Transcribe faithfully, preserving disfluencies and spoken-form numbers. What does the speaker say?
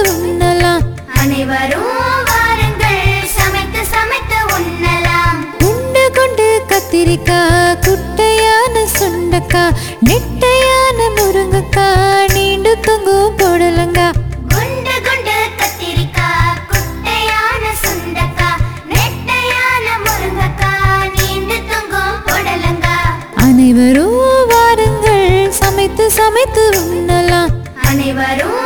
உண்ணலாம். அனைவரும் வாருங்கள் சமைத்து சமைத்து உண்ணலாம். குண்டு குண்டு கத்திரிக்காய், குட்டையான சுண்டக்காய், நெட்டையான முருங்கைக்காய், நீண்டு தொங்கும் புடலங்காய். குண்டு குண்டு கத்திரிக்காய், குட்டையான சுண்டக்காய், நெட்டையான முருங்கைக்காய், நீண்டு தொங்கும் புடலங்காய். அனைவரும் வாருங்கள் சமைத்து சமைத்து உண்ணலாம். அனைவரும்